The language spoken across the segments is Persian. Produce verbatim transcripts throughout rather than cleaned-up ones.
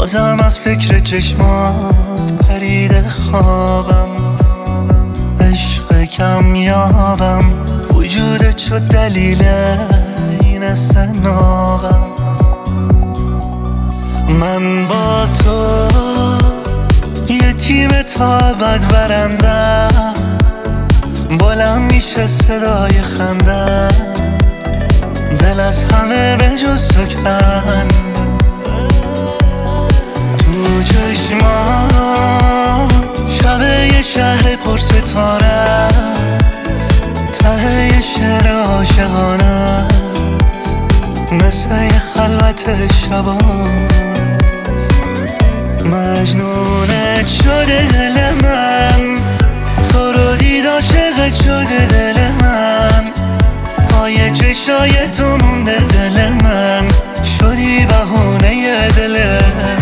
بازم از فکر چشمات پرید خوابم، عشق کم یابم، وجودت شد دلیل این استنابم. من با تو یه تیم تا ابد برندم، بلند میشه صدای خنده، دل از همه به جز تو کند. تو چشمان شب یه شهر پر ستاره است، ته یه شعر عاشقانه است، مثل یه خلوت شباست. مجنونت شده دل من، تو رو دید عاشقت شده دل من، پای چشای تو مونده دل من، شدی بهونه دلم.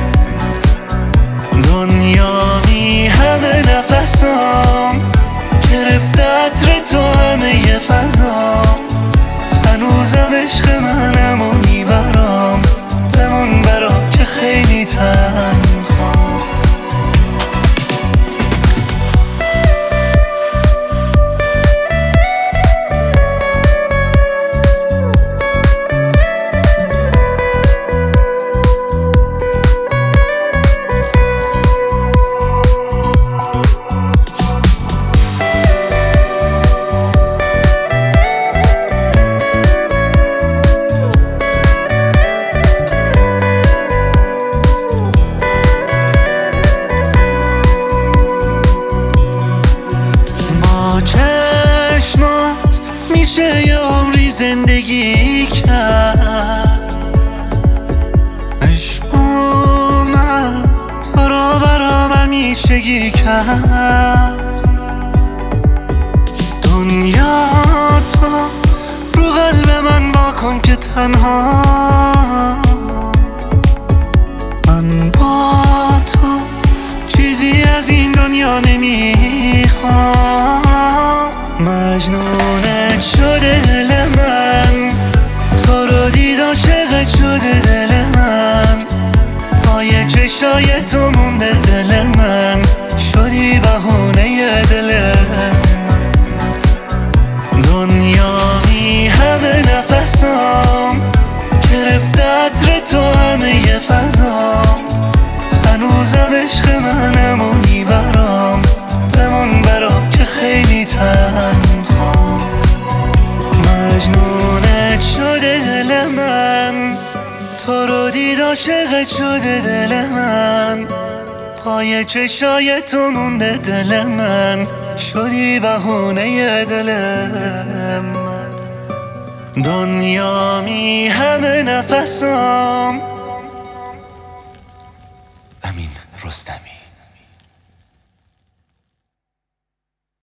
دنیا می همه نفسام، گرفته عطر تو همه ی فضام، هنوزم عشق منم و میبرام، بمون برام که خیلی تنهام. چشمات میشه یه عمری زندگی کرد، عشق اومد تو رو برام همیشگی کرد. دنیا تو رو قلب من واکن که تنها، من با تو چیزی از این دنیا نمیخوام. مجنونت شده دل من، تو رو دید عاشقت شده دل من، پای چشای تو مونده دل من، شدی بهونه دلم. دنیا می همه نفسام، گرفته عطر تو همه ی فضام، هنوزم عشق منم و میبرام، بمون برام که خیلی تنهام. مجنونت شده دل من، تو رو دید عاشقت شده دل من، پای چشای تو مونده دل من، شدی بهونه دلم. دنیا می همه نفسام. امین رستمی.